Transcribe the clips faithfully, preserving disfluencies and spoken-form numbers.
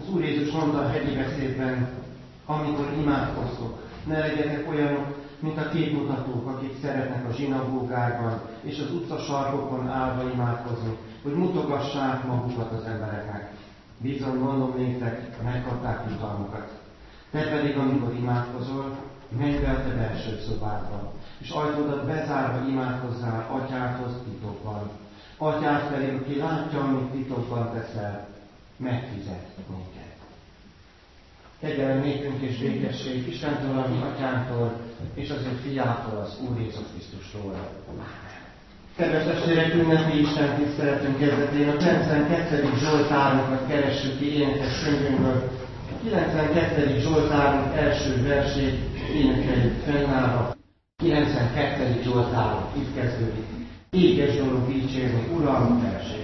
Az Úr Jézus mondta a hegyi beszédben, amikor imádkoztok, ne legyetek olyanok, mint a képmutatók, akik szeretnek a zsinagógákban és az utcasarkokon állva imádkozni, hogy mutogassák magukat az embereknek. Bizony mondom néktek, megkapták jutalmukat. Te pedig, amikor imádkozol, menj be a te belső szobádba, és ajtódat bezárva imádkozzál atyádhoz titokban. Atyád pedig, aki látja, amit titokban teszel, megfizet minket. Kegyelem nékünk és békesség Istentől, a mi atyánktól, és az ő fiától, az Úr Jézus Krisztustól. Kedves testvérek, ünnepi Isten tiszteletünk kezdetén a kilencvenkettedik Zsoltárunkat keressük ki énekes könyvünkből. A kilencvenkettedik Zsoltárunk első versét énekeljük fennállva. kilencvenkettedik Zsoltárunk itt kezdődik. Éges dolog dicsérni Uram felségedet.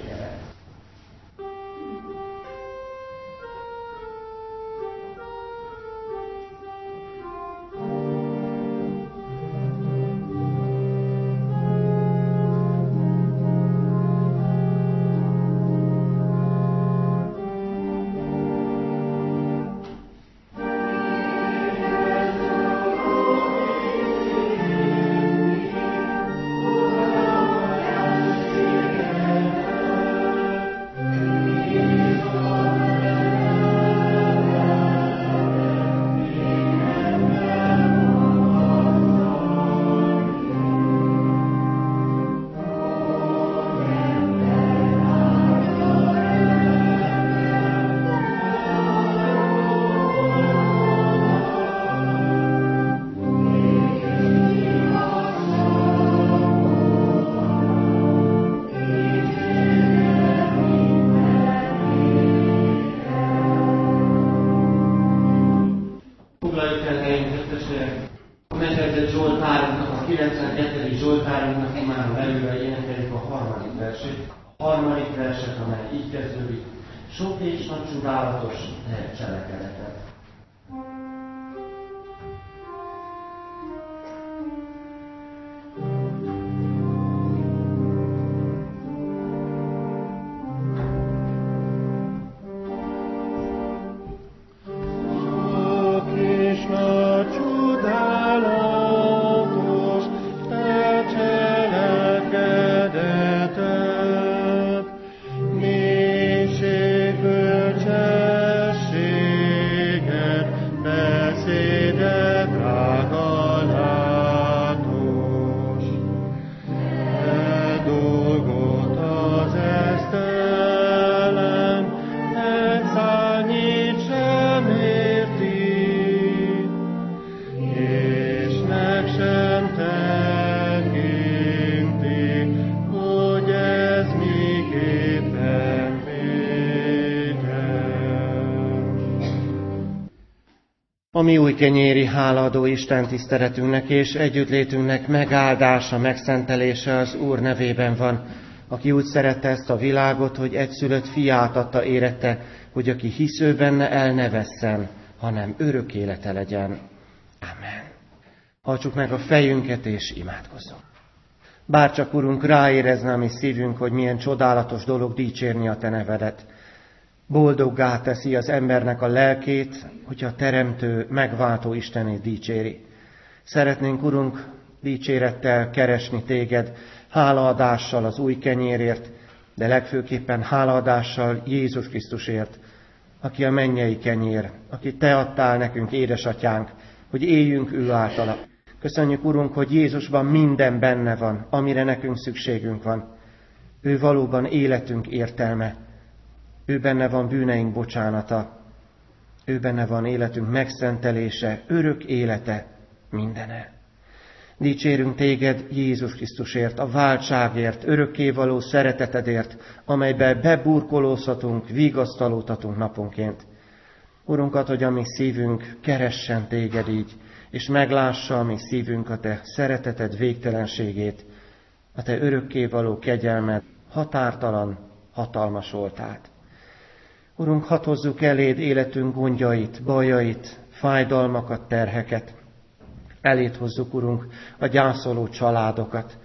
kilencvenkettedik Zsoltárunknak imádom előre énekeljük a harmadik versét. A harmadik verset, amely így kezdődik. Sok és nagy csodálatos cselekedetet. A mi új kenyéri hálaadó Isten tiszteletünknek és együttlétünknek megáldása, megszentelése az Úr nevében van, aki úgy szerette ezt a világot, hogy egyszülött fiát adta érette, hogy aki hisző benne, el ne vesszen, hanem örök élete legyen. Amen. Hajtsuk meg a fejünket és imádkozzunk. Bárcsak, Urunk, ráérezne a mi szívünk, hogy milyen csodálatos dolog dicsérni a Te nevedet. Boldoggá teszi az embernek a lelkét, hogyha a teremtő, megváltó Istenét dicséri. Szeretnénk, Urunk, dicsérettel keresni Téged, hálaadással az új kenyérért, de legfőképpen hálaadással Jézus Krisztusért, aki a mennyei kenyér, aki Te adtál nekünk, édesatyánk, hogy éljünk ő általa. Köszönjük, Urunk, hogy Jézusban minden benne van, amire nekünk szükségünk van. Ő valóban életünk értelme. Ő benne van bűneink bocsánata, ő benne van életünk megszentelése, örök élete, mindene. Dicsérünk Téged Jézus Krisztusért, a váltságért, örökkévaló szeretetedért, amelybe beburkolózhatunk, vigasztalódhatunk naponként. Urunkat, hogy a mi szívünk keressen Téged így, és meglássa a mi szívünk a Te szereteted végtelenségét, a Te örökkévaló kegyelmed, határtalan, hatalmas voltát. Urunk, hadd hozzuk eléd életünk gondjait, bajait, fájdalmakat, terheket. Eléd hozzuk, Urunk, a gyászoló családokat.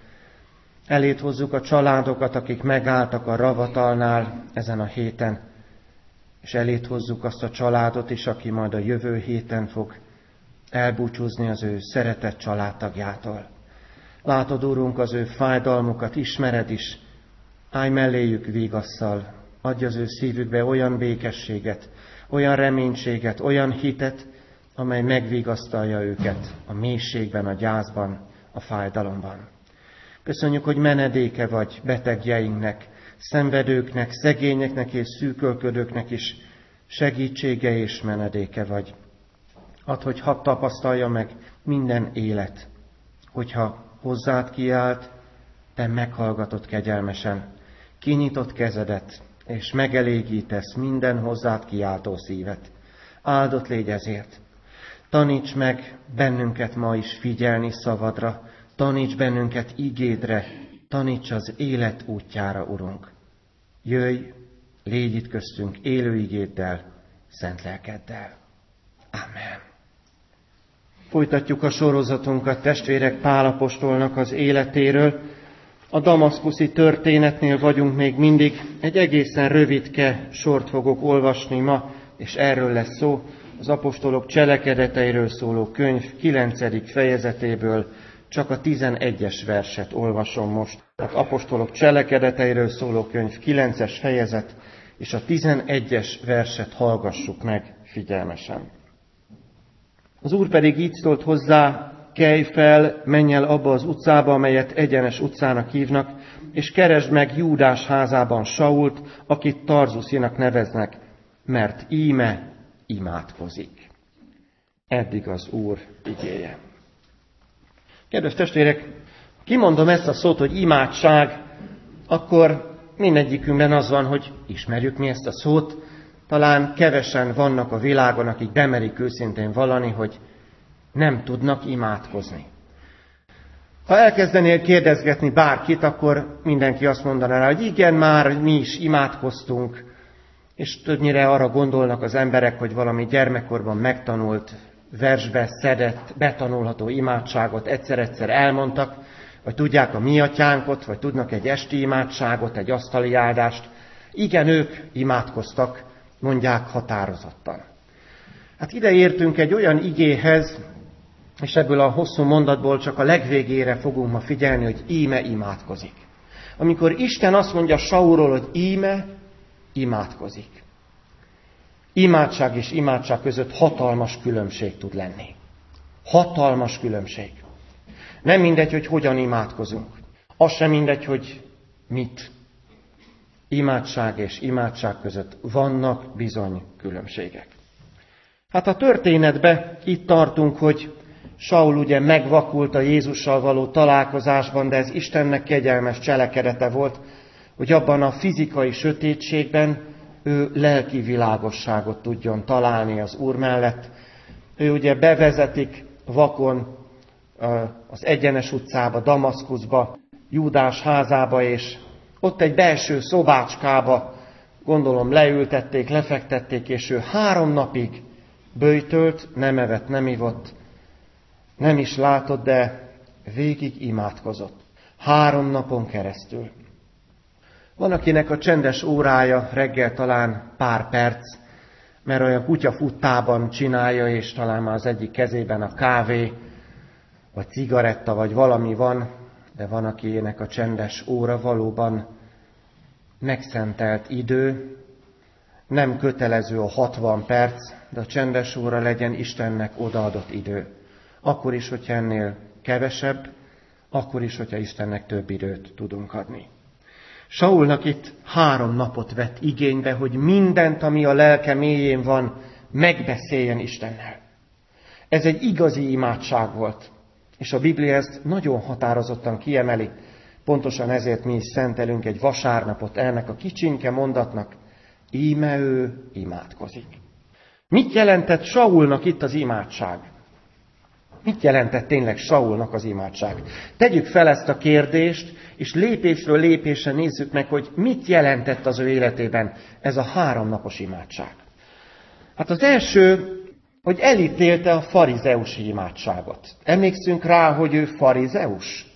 Eléd hozzuk a családokat, akik megálltak a ravatalnál ezen a héten. és elét hozzuk azt a családot is, aki majd a jövő héten fog elbúcsúzni az ő szeretett családtagjától. Látod, Úrunk, az ő fájdalmukat, ismered is, állj melléjük vígasszal, adj az ő szívükbe olyan békességet, olyan reménységet, olyan hitet, amely megvigasztalja őket a mélységben, a gyászban, a fájdalomban. Köszönjük, hogy menedéke vagy betegjeinknek, szenvedőknek, szegényeknek és szűkölködőknek is segítsége és menedéke vagy. Add, hogy hadd tapasztalja meg minden élet, hogyha hozzád kiált, te meghallgatod kegyelmesen, kinyitott kezedet, és megelégítesz minden hozzád kiáltó szívet. Áldott légy ezért. Taníts meg bennünket ma is figyelni szavadra, taníts bennünket igédre, taníts az élet útjára, Urunk. Jöjj, légy itt köztünk élő igéddel, szent lelkeddel. Amen. Folytatjuk a sorozatunkat testvérek Pál apostolnak az életéről. A damaszkuszi történetnél vagyunk még mindig. Egy egészen rövidke sort fogok olvasni ma, és erről lesz szó. Az apostolok cselekedeteiről szóló könyv kilencedik fejezetéből csak a tizenegyes verset olvasom most. Az apostolok cselekedeteiről szóló könyv kilences fejezet, és a tizenegyes verset hallgassuk meg figyelmesen. Az Úr pedig így szólt hozzá: kelj fel, menj el abba az utcába, amelyet Egyenes utcának hívnak, és keresd meg Júdás házában Sault, akit Tarzuszinak neveznek, mert íme imádkozik. Eddig az Úr igéje. Kedves testvérek, kimondom ezt a szót, hogy imádság, akkor mindegyikünkben az van, hogy ismerjük mi ezt a szót. Talán kevesen vannak a világon, akik bemerik őszintén vallani, hogy nem tudnak imádkozni. Ha elkezdenél kérdezgetni bárkit, akkor mindenki azt mondaná rá, hogy igen, már mi is imádkoztunk, és többnyire arra gondolnak az emberek, hogy valami gyermekkorban megtanult, versbe szedett, betanulható imádságot egyszer-egyszer elmondtak, vagy tudják a mi atyánkot, vagy tudnak egy esti imádságot, egy asztali áldást. Igen, ők imádkoztak, mondják határozottan. Hát ide értünk egy olyan igéhez, és ebből a hosszú mondatból csak a legvégére fogunk ma figyelni, hogy íme imádkozik. Amikor Isten azt mondja Saulról, hogy íme imádkozik. Imádság és imádság között hatalmas különbség tud lenni. Hatalmas különbség. Nem mindegy, hogy hogyan imádkozunk. Az sem mindegy, hogy mit. Imádság és imádság között vannak bizony különbségek. Hát a történetben itt tartunk, hogy Saul ugye megvakult a Jézussal való találkozásban, de ez Istennek kegyelmes cselekedete volt, hogy abban a fizikai sötétségben ő lelki világosságot tudjon találni az Úr mellett. Ő ugye bevezetik vakon az Egyenes utcába, Damaszkuszba, Júdás házába, és ott egy belső szobácskába, gondolom leültették, lefektették, és ő három napig böjtölt, nem evett, nem ivott, nem is látott, de végig imádkozott. Három napon keresztül. Van, akinek a csendes órája reggel talán pár perc, mert olyan kutyafuttában csinálja, és talán már az egyik kezében a kávé, vagy cigaretta, vagy valami van, de van, akinek a csendes óra valóban megszentelt idő, nem kötelező a hatvan perc, de a csendes óra legyen Istennek odaadott idő. Akkor is, hogyha ennél kevesebb, akkor is, hogyha Istennek több időt tudunk adni. Saulnak itt három napot vett igénybe, hogy mindent, ami a lelke mélyén van, megbeszéljen Istennel. Ez egy igazi imádság volt, és a Biblia ezt nagyon határozottan kiemeli. Pontosan ezért mi is szentelünk egy vasárnapot ennek a kicsinke mondatnak, íme ő imádkozik. Mit jelentett Saulnak itt az imádság? Mit jelentett tényleg Saulnak az imádság? Tegyük fel ezt a kérdést, és lépésről lépésre nézzük meg, hogy mit jelentett az ő életében ez a háromnapos imádság. Hát az első, hogy elítélte a farizeusi imádságot. Emlékszünk rá, hogy ő farizeus?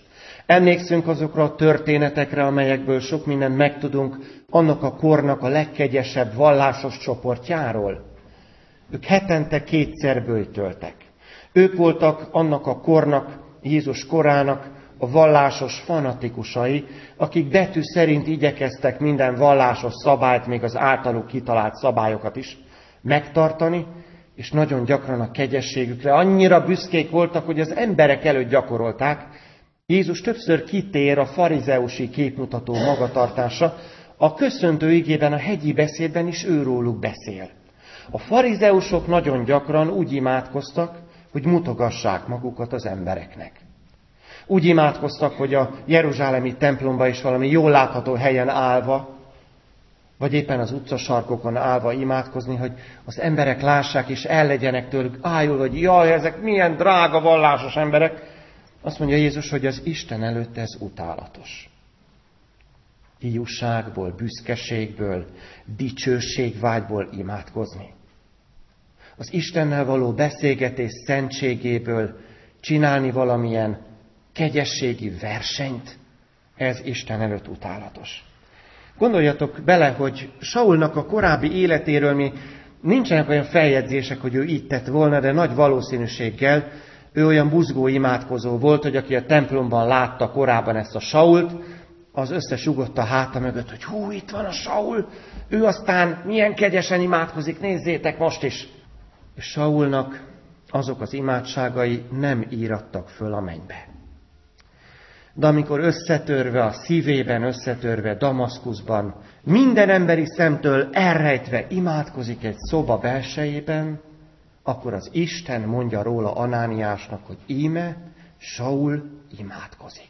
Emlékszünk azokra a történetekre, amelyekből sok mindent megtudunk annak a kornak a legkegyesebb vallásos csoportjáról. Ők hetente kétszer böjtöltek. Ők voltak annak a kornak, Jézus korának a vallásos fanatikusai, akik betű szerint igyekeztek minden vallásos szabályt, még az általuk kitalált szabályokat is megtartani, és nagyon gyakran a kegyességükre annyira büszkék voltak, hogy az emberek előtt gyakorolták. Jézus többször kitér a farizeusi képmutató magatartása, a köszöntő igében, a hegyi beszédben is őróluk beszél. A farizeusok nagyon gyakran úgy imádkoztak, hogy mutogassák magukat az embereknek. Úgy imádkoztak, hogy a jeruzsálemi templomba is valami jól látható helyen állva, vagy éppen az utcasarkokon állva imádkozni, hogy az emberek lássák és el legyenek tőlük ájul, hogy jaj, ezek milyen drága vallásos emberek. Azt mondja Jézus, hogy az Isten előtt ez utálatos. Hiúságból, büszkeségből, dicsőségvágyból imádkozni. Az Istennel való beszélgetés szentségéből csinálni valamilyen kegyességi versenyt, ez Isten előtt utálatos. Gondoljatok bele, hogy Saulnak a korábbi életéről mi nincsenek olyan feljegyzések, hogy ő így tett volna, de nagy valószínűséggel ő olyan buzgó imádkozó volt, hogy aki a templomban látta korábban ezt a Sault, az összesugott a háta mögött, hogy hú, itt van a Saul, ő aztán milyen kegyesen imádkozik, nézzétek most is. És Saulnak azok az imádságai nem írattak föl a mennybe. De amikor összetörve a szívében, összetörve Damaszkuszban, minden emberi szemtől elrejtve imádkozik egy szoba belsejében, akkor az Isten mondja róla Anániásnak, hogy íme, Saul imádkozik.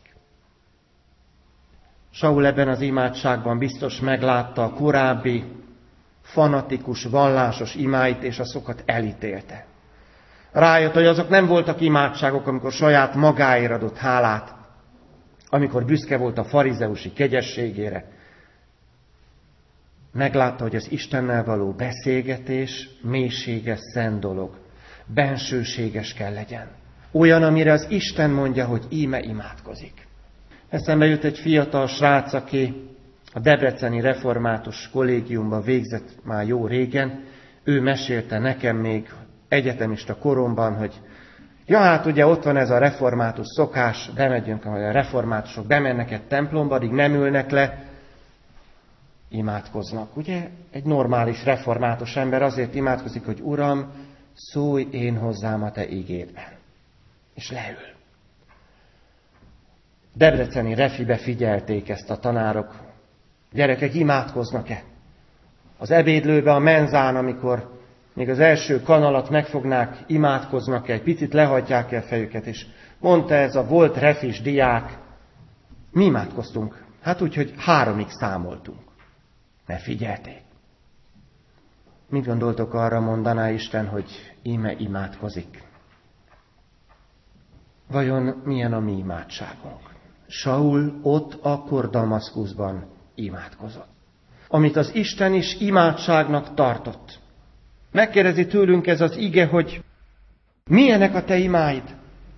Saul ebben az imádságban biztos meglátta a korábbi fanatikus, vallásos imáit, és azokat elítélte. Rájött, hogy azok nem voltak imádságok, amikor saját magáért adott hálát, amikor büszke volt a farizeusi kegyességére. Meglátta, hogy az Istennel való beszélgetés mélységes, szent dolog. Bensőséges kell legyen. Olyan, amire az Isten mondja, hogy íme imádkozik. Eszembe jut egy fiatal srác, aki a debreceni református kollégiumban végzett már jó régen. Ő mesélte nekem még egyetemista koromban, hogy ja, hát ugye ott van ez a református szokás, bemegyünk, ahogy a reformátusok bemennek egy templomba, addig nem ülnek le, imádkoznak. Ugye egy normális református ember azért imádkozik, hogy Uram, szólj én hozzám a te igédben. És leül. Debreceni refibe figyelték ezt a tanárok. Gyerekek, imádkoznak-e? Az ebédlőbe, a menzán, amikor még az első kanalat megfognák, imádkoznak-e, egy picit lehajtják el fejüket, és mondta ez a volt refis diák, mi imádkoztunk. Hát úgy, hogy háromig számoltunk. Mert figyelték. Mit gondoltok, arra mondaná Isten, hogy íme imádkozik? Vajon milyen a mi imádságunk? Saul ott akkor Damaszkuszban imádkozott. Amit az Isten is imádságnak tartott. Megkérdezi tőlünk ez az ige, hogy milyenek a te imáid?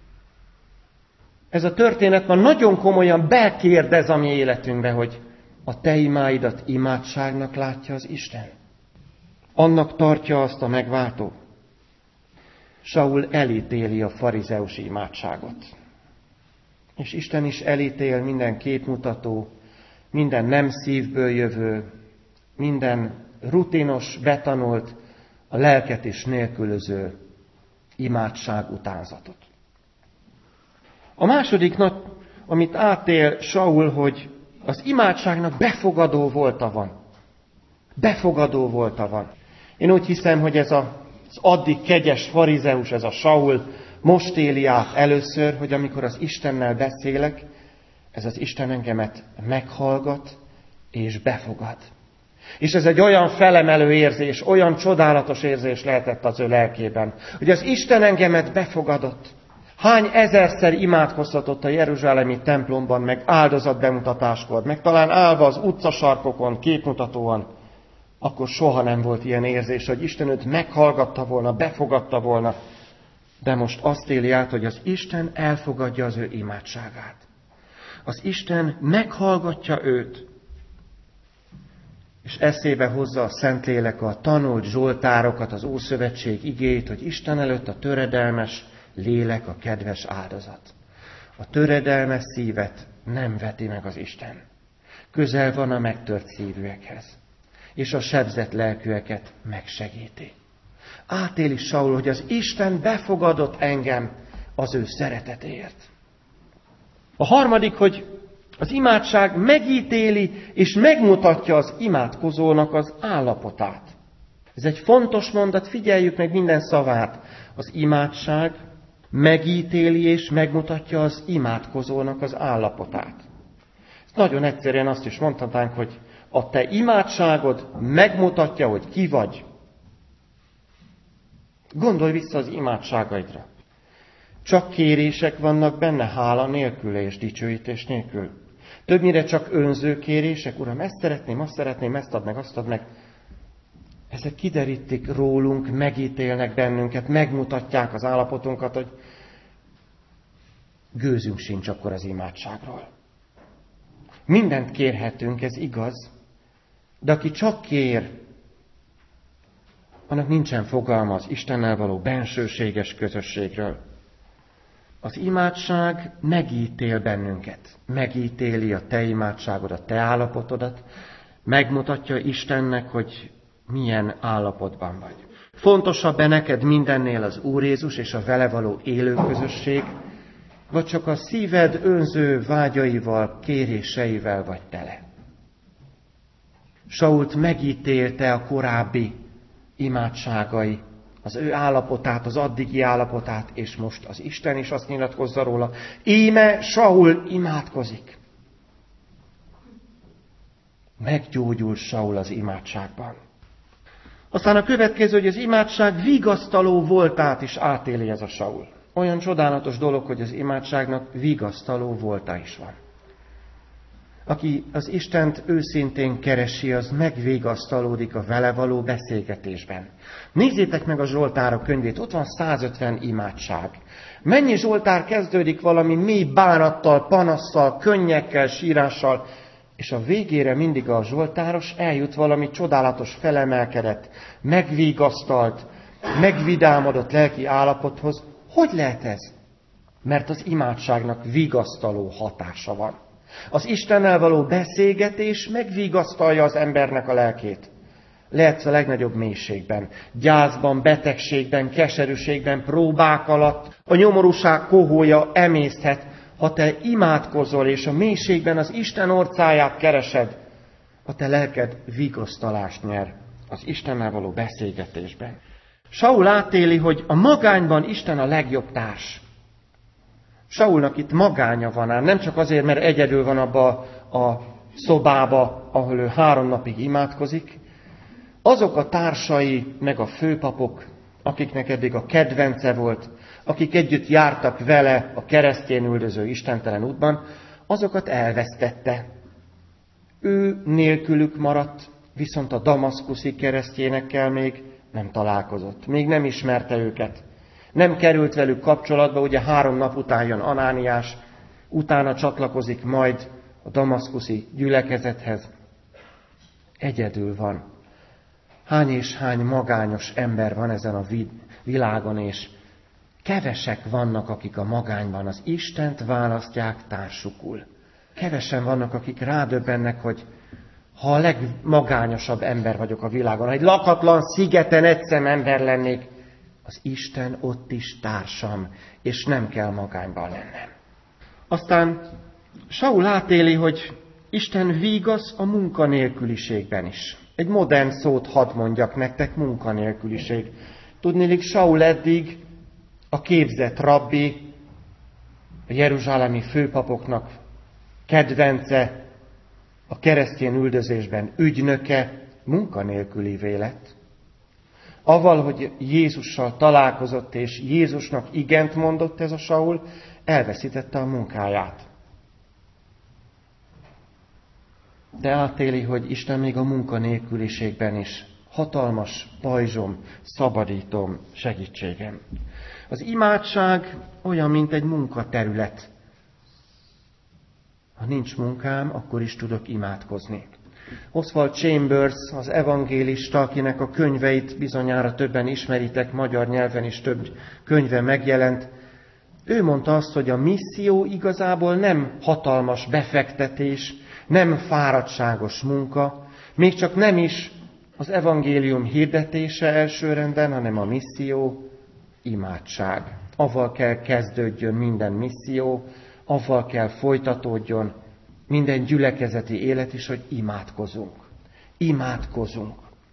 Ez a történet ma nagyon komolyan bekérdez a mi életünkbe, hogy a te imáidat imádságnak látja az Isten. Annak tartja azt a megváltó. Saul elítéli a farizeusi imádságot. És Isten is elítél minden képmutató, minden nem szívből jövő, minden rutinos, betanolt, a lelket is nélkülöző imádság utánzatot. A második nap, amit átél Saul, hogy az imádságnak befogadó volta van. Befogadó volta van. Én úgy hiszem, hogy ez a, az addig kegyes farizeus, ez a Saul most éli át először, hogy amikor az Istennel beszélek, ez az Isten engemet meghallgat és befogad. És ez egy olyan felemelő érzés, olyan csodálatos érzés lehetett az ő lelkében, hogy az Isten engemet befogadott. Hány ezerszer imádkozhatott a jeruzsálemi templomban, meg áldozatbemutatáskor, meg talán állva az utcasarkokon, képmutatóan, akkor soha nem volt ilyen érzés, hogy Isten őt meghallgatta volna, befogadta volna. De most azt éli át, hogy az Isten elfogadja az ő imádságát. Az Isten meghallgatja őt, és eszébe hozza a Szentlélek a tanult zsoltárokat, az Ószövetség igéit, hogy Isten előtt a töredelmes lélek a kedves áldozat. A töredelmes szívet nem veti meg az Isten. Közel van a megtört szívűekhez, és a sebzett lelkűeket megsegíti. Átéli Saul, hogy az Isten befogadott engem az ő szeretetéért. A harmadik, hogy az imádság megítéli és megmutatja az imádkozónak az állapotát. Ez egy fontos mondat, figyeljük meg minden szavát. Az imádság megítéli és megmutatja az imádkozónak az állapotát. Nagyon egyszerűen azt is mondhatnánk, hogy a te imádságod megmutatja, hogy ki vagy. Gondolj vissza az imádságaidra. Csak kérések vannak benne, hála nélkül és dicsőítés nélkül. Többnyire csak önző kérések, Uram, ezt szeretném, azt szeretném, ezt add meg, azt add meg. Ezek kiderítik rólunk, megítélnek bennünket, megmutatják az állapotunkat, hogy gőzünk sincs akkor az imádságról. Mindent kérhetünk, ez igaz, de aki csak kér, annak nincsen fogalma az Istennel való bensőséges közösségről. Az imádság megítél bennünket, megítéli a te imádságod, a te állapotodat, megmutatja Istennek, hogy milyen állapotban vagy. Fontosabb-e neked mindennél az Úr Jézus és a vele való élő közösség, vagy csak a szíved önző vágyaival, kéréseivel vagy tele? Sault megítélte a korábbi imádságai, az ő állapotát, az addigi állapotát, és most az Isten is azt nyilatkozza róla. Íme Saul imádkozik. Meggyógyul Saul az imádságban. Aztán a következő, hogy az imádság vigasztaló voltát is átéli ez a Saul. Olyan csodálatos dolog, hogy az imádságnak vigasztaló volta is van. Aki az Istent őszintén keresi, az megvigasztalódik a vele való beszélgetésben. Nézzétek meg a Zsoltárok könyvét, ott van százötven imádság. Mennyi Zsoltár kezdődik valami mély bánattal, panasszal, könnyekkel, sírással, és a végére mindig a Zsoltáros eljut valami csodálatos felemelkedett, megvigasztalt, megvidámodott lelki állapothoz. Hogy lehet ez? Mert az imádságnak vigasztaló hatása van. Az Istennel való beszélgetés megvigasztalja az embernek a lelkét. Lehetsz a legnagyobb mélységben, gyászban, betegségben, keserűségben, próbák alatt, a nyomorúság kohója emészthet. Ha te imádkozol, és a mélységben az Isten orcáját keresed, a te lelked vigasztalást nyer az Istennel való beszélgetésben. Saul átéli, hogy a magányban Isten a legjobb társ. Saulnak itt magánya van ám, nem csak azért, mert egyedül van abba a szobába, ahol ő három napig imádkozik. Azok a társai, meg a főpapok, akiknek eddig a kedvence volt, akik együtt jártak vele a keresztény üldöző istentelen útban, azokat elvesztette. Ő nélkülük maradt, viszont a damaszkuszi keresztényekkel még nem találkozott, még nem ismerte őket. Nem került velük kapcsolatba, ugye három nap után jön Anániás, utána csatlakozik majd a damaszkuszi gyülekezethez. Egyedül van. Hány és hány magányos ember van ezen a világon, és kevesek vannak, akik a magányban az Istent választják társukul. Kevesen vannak, akik rádöbbennek, hogy ha a legmagányosabb ember vagyok a világon, ha egy lakatlan szigeten egyszem ember lennék, az Isten ott is társam, és nem kell magányban lennem. Aztán Saul átéli, hogy Isten vígasz a munkanélküliségben is. Egy modern szót hadd mondjak nektek, munkanélküliség. Tudniillik, Saul eddig a képzett rabbi, a jeruzsálemi főpapoknak kedvence, a keresztény üldözésben ügynöke, munkanélkülivé lett. Avval, hogy Jézussal találkozott, és Jézusnak igent mondott ez a Saul, elveszítette a munkáját. De átéli, hogy Isten még a munkanélküliségben is hatalmas pajzsom, szabadítom, segítségem. Az imádság olyan, mint egy munkaterület. Ha nincs munkám, akkor is tudok imádkozni. Oswald Chambers, az evangélista, akinek a könyveit bizonyára többen ismeritek, magyar nyelven is több könyve megjelent, ő mondta azt, hogy a misszió igazából nem hatalmas befektetés, nem fáradtságos munka, még csak nem is az evangélium hirdetése elsőrendben, hanem a misszió imádság. Avval kell kezdődjön minden misszió, avval kell folytatódjon minden gyülekezeti élet is, hogy imádkozunk. Imádkozunk.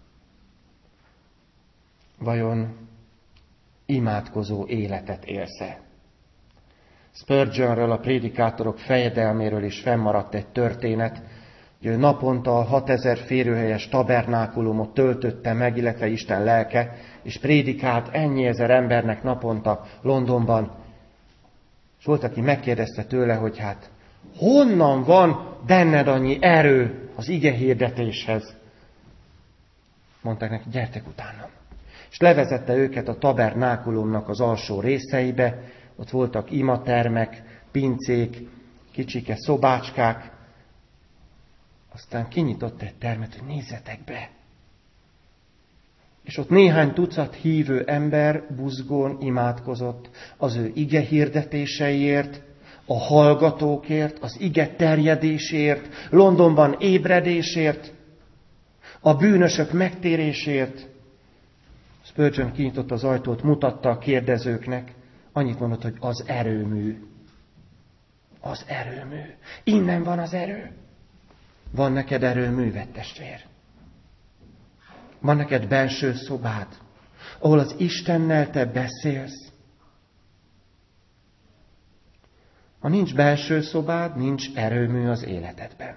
Vajon imádkozó életet élsz-e? Spurgeonről, a prédikátorok fejedelméről is fennmaradt egy történet, hogy ő naponta a hatezer férőhelyes tabernákulumot töltötte meg, illetve Isten lelke, és prédikált ennyi ezer embernek naponta Londonban. És volt, aki megkérdezte tőle, hogy hát honnan van benned annyi erő az ige hirdetéshez? Mondták neki, gyertek utánam. És levezette őket a tabernákulumnak az alsó részeibe, ott voltak imatermek, pincék, kicsike szobácskák. Aztán kinyitott egy termet, hogy nézzetek be. És ott néhány tucat hívő ember buzgón imádkozott az ő ige hirdetéseiért, a hallgatókért, az ige terjedésért, Londonban ébredésért, a bűnösök megtérésért. Spurgeon kinyitotta az ajtót, mutatta a kérdezőknek, annyit mondott, hogy az erőmű. Az erőmű. Innen van az erő. Van neked erőműved, testvér? Van neked belső szobád, ahol az Istennel te beszélsz? Ha nincs belső szobád, nincs erőmű az életedben.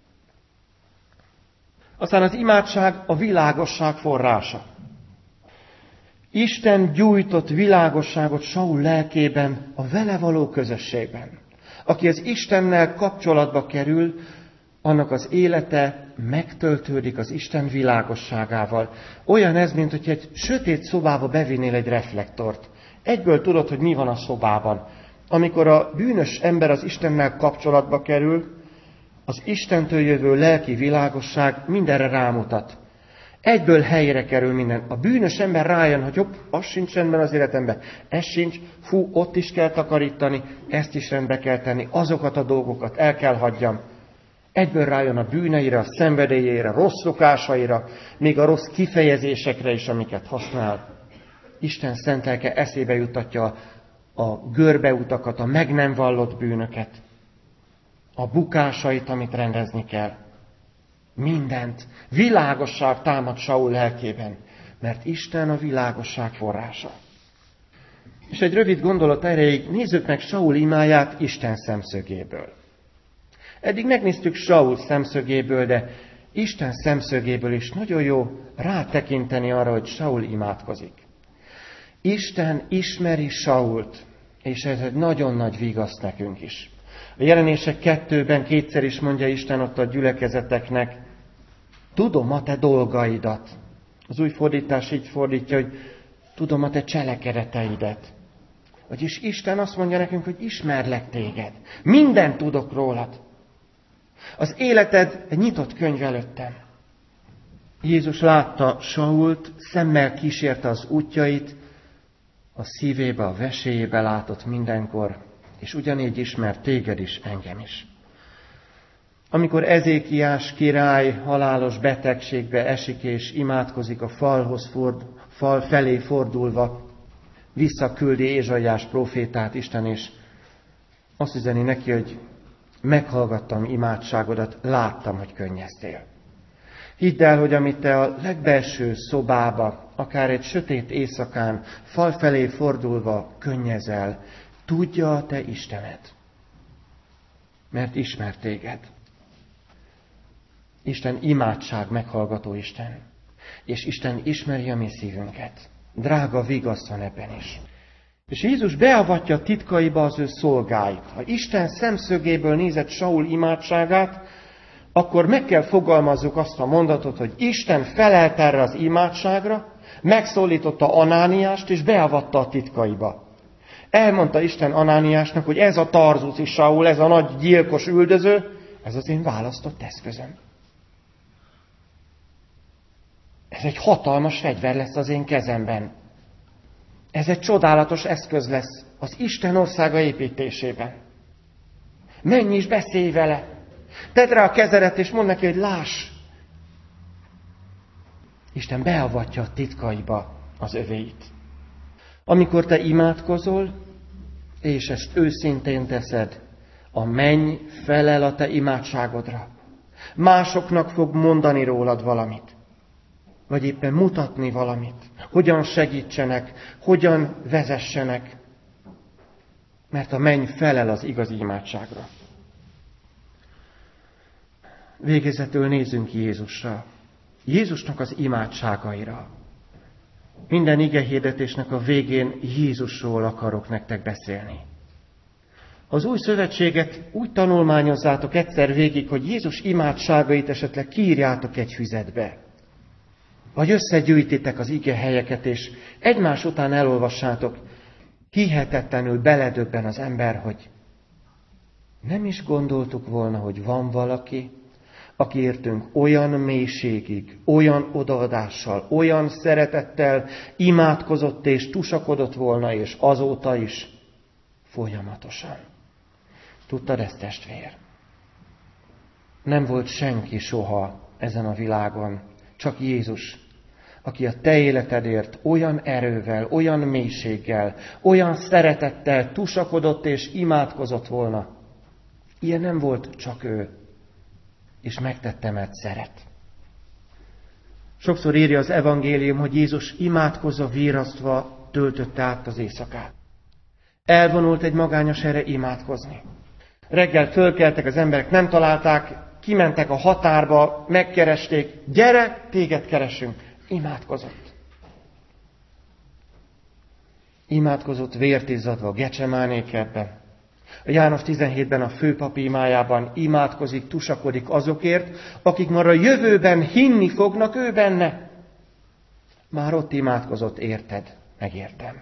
Aztán az imádság a világosság forrása. Isten gyújtott világosságot Saul lelkében, a vele való közösségben. Aki az Istennel kapcsolatba kerül, annak az élete megtöltődik az Isten világosságával. Olyan ez, mint hogy egy sötét szobába bevinnél egy reflektort. Egyből tudod, hogy mi van a szobában. Amikor a bűnös ember az Istennel kapcsolatba kerül, az Istentől jövő lelki világosság mindenre rámutat. Egyből helyre kerül minden. A bűnös ember rájön, hogy hopp, az sincs rendben az életemben, ez sincs, fú, ott is kell takarítani, ezt is rendbe kell tenni, azokat a dolgokat el kell hagyjam. Egyből rájön a bűneire, a szenvedélyére, a rossz szokásaira, még a rossz kifejezésekre is, amiket használ. Isten szent lelke eszébe juttatja a görbeutakat, a meg nem vallott bűnöket, a bukásait, amit rendezni kell. Mindent. Világosság támad Saul lelkében, mert Isten a világosság forrása. És egy rövid gondolat erejéig nézzük meg Saul imáját Isten szemszögéből. Eddig megnéztük Saul szemszögéből, de Isten szemszögéből is nagyon jó rátekinteni arra, hogy Saul imádkozik. Isten ismeri Sault, és ez egy nagyon nagy vigaszt nekünk is. A Jelenések kettőben kétszer is mondja Isten ott a gyülekezeteknek, tudom a te dolgaidat. Az új fordítás így fordítja, hogy tudom a te cselekedeteidet. Vagyis Isten azt mondja nekünk, hogy ismerlek téged. Mindent tudok rólad. Az életed egy nyitott könyv előttem. Jézus látta Sault, szemmel kísérte az útjait, a szívébe, a veséjébe látott mindenkor, és ugyanígy ismert téged is, engem is. Amikor Ezékiás király halálos betegségbe esik és imádkozik a falhoz ford, fal felé fordulva, visszaküldi Ézsaiás prófétát Isten, és azt üzeni neki, hogy meghallgattam imádságodat, láttam, hogy könnyeztél. Hidd el, hogy amit te a legbelső szobába, akár egy sötét éjszakán, fal felé fordulva könnyezel, tudja a te Istened, mert ismer téged. Isten imádság meghallgató Isten, és Isten ismeri a mi szívünket. Drága vigasz van ebben is. És Jézus beavatja titkaiba az ő szolgáit. Ha Isten szemszögéből nézett Saul imádságát, akkor meg kell fogalmazzuk azt a mondatot, hogy Isten felelt erre az imádságra, megszólította Anániást, és beavatta a titkaiba. Elmondta Isten Anániásnak, hogy ez a Tarzuszi Saul, ez a nagy gyilkos üldöző, ez az én választott eszközöm. Ez egy hatalmas fegyver lesz az én kezemben. Ez egy csodálatos eszköz lesz az Isten országa építésében. Menj és beszélj vele. Tedd rá a kezedet, és mondd neki, hogy láss. Isten beavatja a titkaiba az övéit. Amikor te imádkozol, és ezt őszintén teszed, a menny felel a te imádságodra. Másoknak fog mondani rólad valamit. Vagy éppen mutatni valamit. Hogyan segítsenek, hogyan vezessenek. Mert a menny felel az igazi imádságra. Végezetül nézzünk Jézusra. Jézusnak az imádságaira. Minden igehirdetésnek a végén Jézusról akarok nektek beszélni. Az új szövetséget úgy tanulmányozzátok egyszer végig, hogy Jézus imádságait esetleg kiírjátok egy füzetbe. Vagy összegyűjtitek az ige helyeket, és egymás után elolvassátok. Hihetetlenül beledöbben az ember, hogy nem is gondoltuk volna, hogy van valaki, aki értünk olyan mélységig, olyan odaadással, olyan szeretettel imádkozott és tusakodott volna, és azóta is folyamatosan. Tudtad ezt, testvér? Nem volt senki soha ezen a világon, csak Jézus, aki a te életedért olyan erővel, olyan mélységgel, olyan szeretettel tusakodott és imádkozott volna. Ilyen nem volt, csak ő. És megtette, mert szeret. Sokszor írja az evangélium, hogy Jézus imádkozva, virrasztva töltötte át az éjszakát. Elvonult egy magányos erre imádkozni. Reggel fölkeltek az emberek, nem találták, kimentek a határba, megkeresték, gyere, téged keresünk. Imádkozott. Imádkozott vért izzadva a Gecsemáné kertben. A János tizenhétben a főpap imájában imádkozik, tusakodik azokért, akik már a jövőben hinni fognak ő benne. Már ott imádkozott, érted, megértem.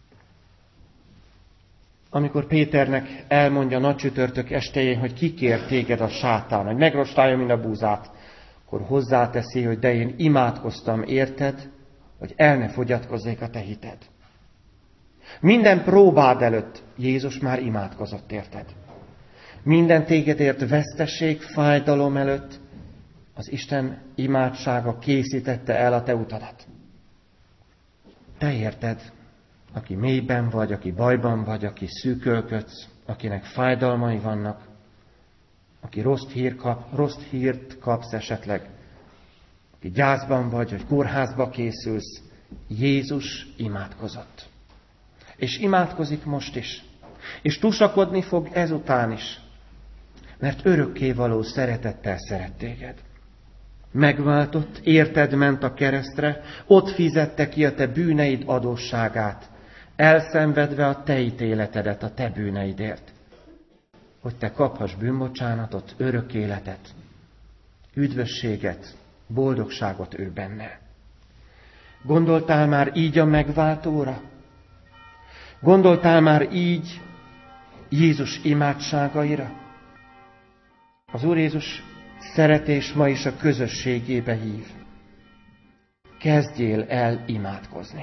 Amikor Péternek elmondja nagy csütörtök estéjén, hogy kikér téged a sátán, hogy megrostálja mind a búzát, akkor hozzáteszi, hogy de én imádkoztam, érted, hogy el ne fogyatkozzék a te hited. Minden próbád előtt Jézus már imádkozott, érted? Minden tégedért veszteség, fájdalom előtt az Isten imádsága készítette el a te utadat. Te érted, aki mélyben vagy, aki bajban vagy, aki szűkölködsz, akinek fájdalmai vannak, aki rossz, hír kap, rossz hírt kapsz esetleg, aki gyászban vagy, vagy kórházba készülsz, Jézus imádkozott. És imádkozik most is. És tusakodni fog ezután is. Mert örökkévaló szeretettel szeret téged. Megváltott, érted ment a keresztre, ott fizette ki a te bűneid adósságát, elszenvedve a te ítéletedet a te bűneidért. Hogy te kaphass bűnbocsánatot, örök életet, üdvösséget, boldogságot ő benne. Gondoltál már így a megváltóra? Gondoltál már így Jézus imádságaira? Az Úr Jézus szeretés ma is a közösségébe hív. Kezdjél el imádkozni.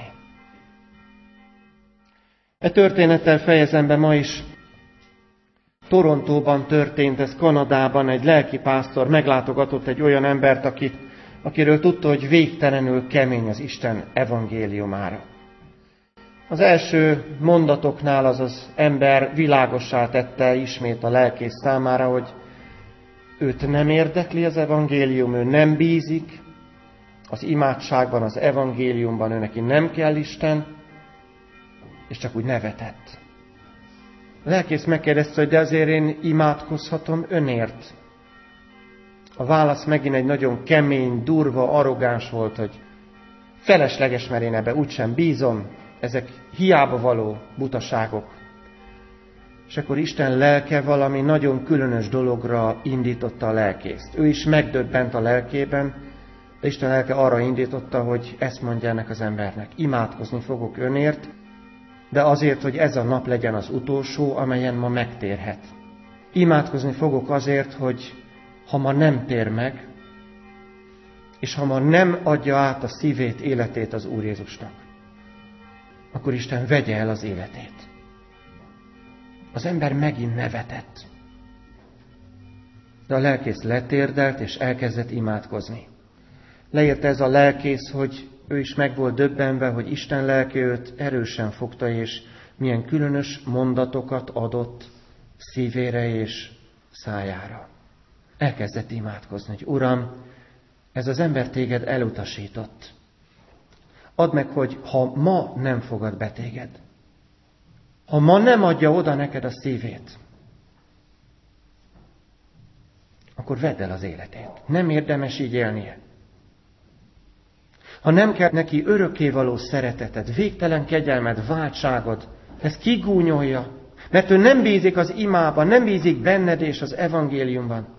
E történettel fejezem be ma is. Torontóban történt ez, Kanadában egy lelkipásztor meglátogatott egy olyan embert, akit, akiről tudta, hogy végtelenül kemény az Isten evangéliumára. Az első mondatoknál az az ember világossá tette ismét a lelkész számára, hogy őt nem érdekli az evangélium, ő nem bízik az imádságban, az evangéliumban, ő neki nem kell Isten, és csak úgy nevetett. A lelkész megkérdezte, hogy de azért én imádkozhatom önért. A válasz megint egy nagyon kemény, durva, arrogáns volt, hogy felesleges, mert én ebbe úgysem bízom, ezek hiába való butaságok. És akkor Isten lelke valami nagyon különös dologra indította a lelkészt. Ő is megdöbbent a lelkében, de Isten lelke arra indította, hogy ezt mondja ennek az embernek. Imádkozni fogok önért, de azért, hogy ez a nap legyen az utolsó, amelyen ma megtérhet. Imádkozni fogok azért, hogy ha ma nem tér meg, és ha ma nem adja át a szívét, életét az Úr Jézusnak, akkor Isten vegye el az életét. Az ember megint nevetett. De a lelkész letérdelt, és elkezdett imádkozni. Leírta ez a lelkész, hogy ő is meg volt döbbenve, hogy Isten lelke őt erősen fogta, és milyen különös mondatokat adott szívére és szájára. Elkezdett imádkozni, hogy Uram, ez az ember téged elutasított. Add meg, hogy ha ma nem fogad be téged, ha ma nem adja oda neked a szívét, akkor vedd el az életét. Nem érdemes így élnie. Ha nem kell neki örökkévaló szereteted, végtelen kegyelmed, váltságod, ez kigúnyolja, mert ő nem bízik az imában, nem bízik benned és az evangéliumban,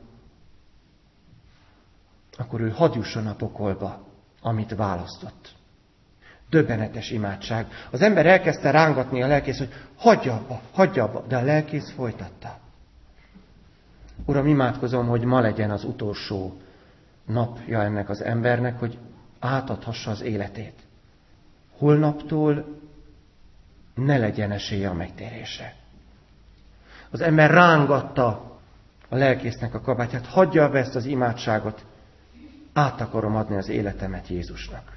akkor ő hadd jusson a pokolba, amit választott. Döbbenetes imádság. Az ember elkezdte rángatni a lelkész, hogy hagyja abba, hagyja abba, de a lelkész folytatta. Uram, imádkozom, hogy ma legyen az utolsó napja ennek az embernek, hogy átadhassa az életét. Holnaptól ne legyen esélye a megtérésre. Az ember rángatta a lelkésznek a kabátját, hagyja be ezt az imádságot, át akarom adni az életemet Jézusnak.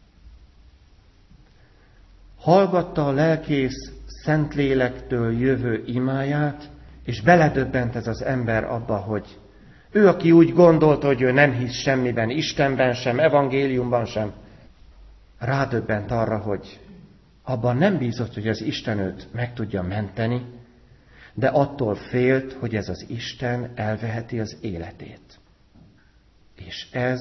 Hallgatta a lelkész Szentlélektől jövő imáját, és beledöbbent ez az ember abba, hogy ő, aki úgy gondolta, hogy ő nem hisz semmiben, Istenben sem, evangéliumban sem, rádöbbent arra, hogy abban nem bízott, hogy az Isten őt meg tudja menteni, de attól félt, hogy ez az Isten elveheti az életét. És ez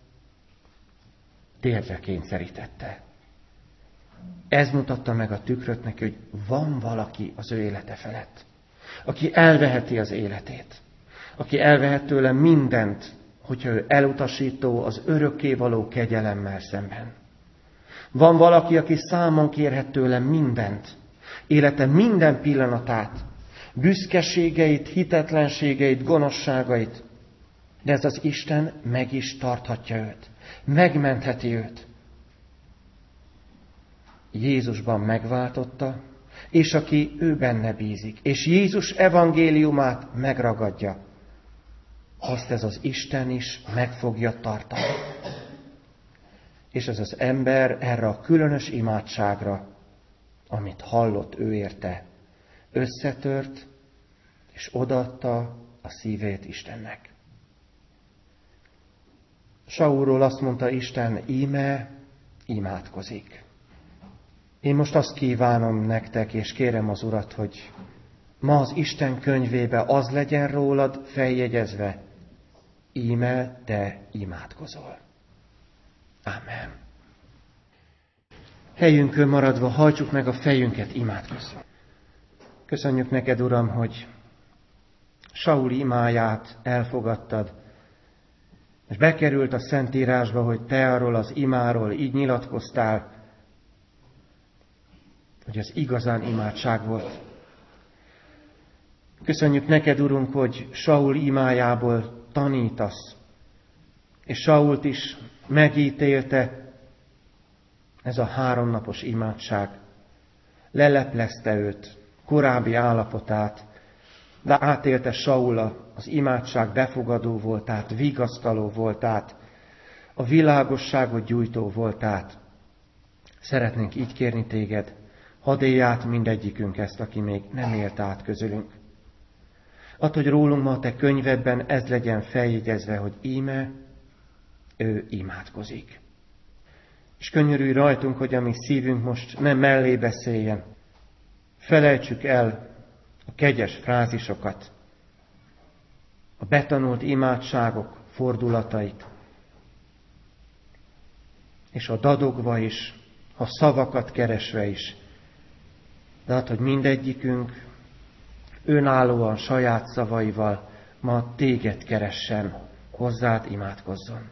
térdre kényszerítette. Ez mutatta meg a tükröt neki, hogy van valaki az ő élete felett, aki elveheti az életét, aki elvehet tőle mindent, hogyha ő elutasító az örökkévaló kegyelemmel szemben. Van valaki, aki számon kérhet tőle mindent, élete minden pillanatát, büszkeségeit, hitetlenségeit, gonoszságait, de ez az Isten meg is tarthatja őt, megmentheti őt. Jézusban megváltotta, és aki ő benne bízik, és Jézus evangéliumát megragadja, azt ez az Isten is meg fogja tartani. És ez az ember erre a különös imádságra, amit hallott ő érte, összetört, és odaadta a szívét Istennek. Saulról azt mondta Isten, íme imádkozik. Én most azt kívánom nektek, és kérem az Urat, hogy ma az Isten könyvébe az legyen rólad feljegyezve, íme te imádkozol. Ámen. Helyünkön maradva hajtsuk meg a fejünket, imádkozzunk. Köszönjük neked, Uram, hogy Saul imáját elfogadtad, és bekerült a Szentírásba, hogy te arról az imáról így nyilatkoztál, hogy az igazán imádság volt. Köszönjük neked, Urunk, hogy Saul imájából tanítasz, és Sault is megítélte ez a háromnapos imádság. Leleplezte őt, korábbi állapotát, de átélte Saul az imádság befogadó voltát, vigasztaló voltát, a világosságot gyújtó voltát. Szeretnénk így kérni téged, hadd élj át mindegyikünk ezt, aki még nem élt át közülünk. Add, hogy rólunk ma a te könyvedben ez legyen feljegyezve, hogy íme, ő imádkozik. És könyörülj rajtunk, hogy a mi szívünk most nem mellé beszéljen. Felejtsük el a kegyes frázisokat, a betanult imádságok fordulatait, és a dadogva is, a szavakat keresve is, de hát, hogy mindegyikünk önállóan, saját szavaival ma téged keressen, hozzád imádkozzon.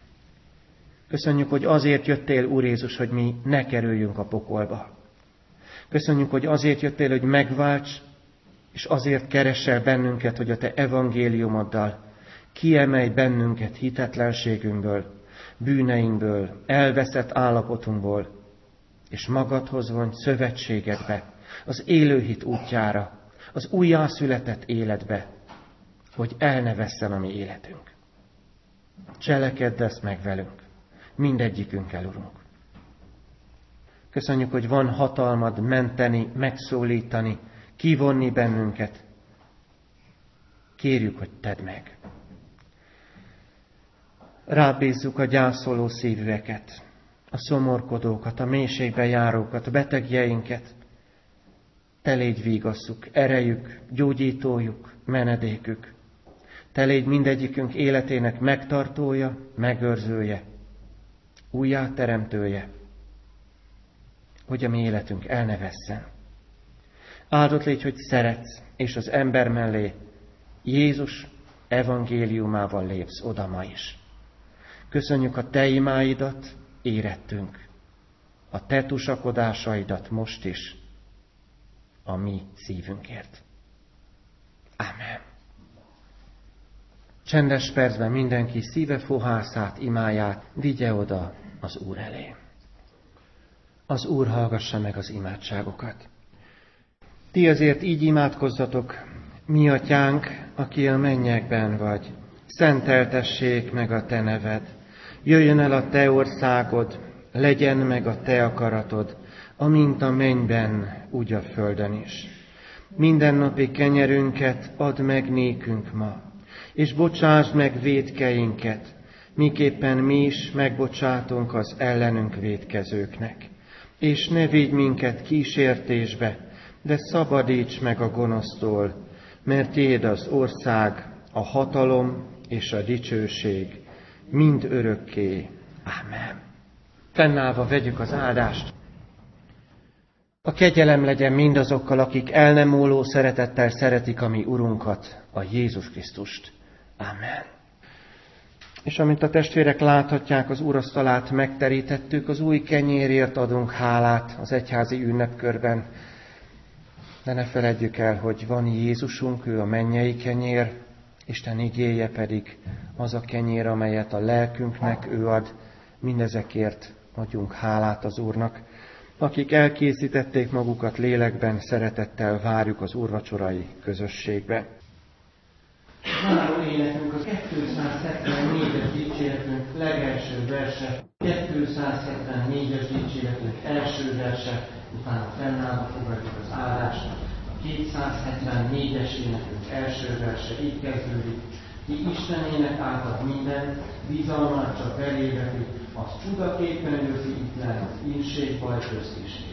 Köszönjük, hogy azért jöttél, Úr Jézus, hogy mi ne kerüljünk a pokolba. Köszönjük, hogy azért jöttél, hogy megválts, és azért keresel bennünket, hogy a te evangéliumoddal kiemelj bennünket hitetlenségünkből, bűneinkből, elveszett állapotunkból, és magadhoz vonj szövetségedbe, az élőhit útjára, az újjászületett életbe, hogy el ne vesszen a mi életünk. Cselekedd ezt meg velünk, mindegyikünkkel, Urunk. Köszönjük, hogy van hatalmad menteni, megszólítani, kivonni bennünket. Kérjük, hogy tedd meg. Rábízzuk a gyászoló szívűeket, a szomorkodókat, a mélységbe járókat, a betegjeinket. Te légy vígasszuk, erejük, gyógyítójuk, menedékük. Te légy mindegyikünk életének megtartója, megőrzője, újjáteremtője, hogy a mi életünk el ne vesszen. Áldott légy, hogy szeretsz, és az ember mellé Jézus evangéliumával lépsz oda ma is. Köszönjük a te imáidat, érettünk, a te tusakodásaidat most is, a mi szívünkért. Ámen. Csendes percben mindenki szíve fohászát, imáját vigye oda az Úr elé. Az Úr hallgassa meg az imádságokat. Ti azért így imádkozzatok, mi atyánk, aki a mennyekben vagy, szenteltessék meg a te neved, jöjjön el a te országod, legyen meg a te akaratod, amint a mennyben, úgy a földön is. Mindennapi kenyerünket add meg nékünk ma, és bocsásd meg vétkeinket, miképpen mi is megbocsátunk az ellenünk vétkezőknek. És ne vigy minket kísértésbe, de szabadíts meg a gonosztól, mert tiéd az ország, a hatalom és a dicsőség, mind örökké. Ámen. Fennállva vegyük az áldást. A kegyelem legyen mindazokkal, akik el nem múló szeretettel szeretik a mi Urunkat, a Jézus Krisztust. Ámen. És amint a testvérek láthatják, az úrasztalát megterítettük, az új kenyérért adunk hálát az egyházi ünnepkörben. De ne feledjük el, hogy van Jézusunk, ő a mennyei kenyér, Isten igéje pedig az a kenyér, amelyet a lelkünknek ő ad. Mindezekért adjunk hálát az Úrnak. Akik elkészítették magukat lélekben, szeretettel várjuk az úrvacsorai közösségbe. Záró énekünk a kétszázhetvennégyes dicséretünk legelső verse, kétszázhetvennégyes dicséretünk első verse, utána fennállva fogadjuk az áldást. A kétszázhetvennégyes énekünk első verse így kezdődik: ki Istenének átad mindent, bizalmát csak beléveti, az csudaképpen őrzi itt le, inség baj közt is.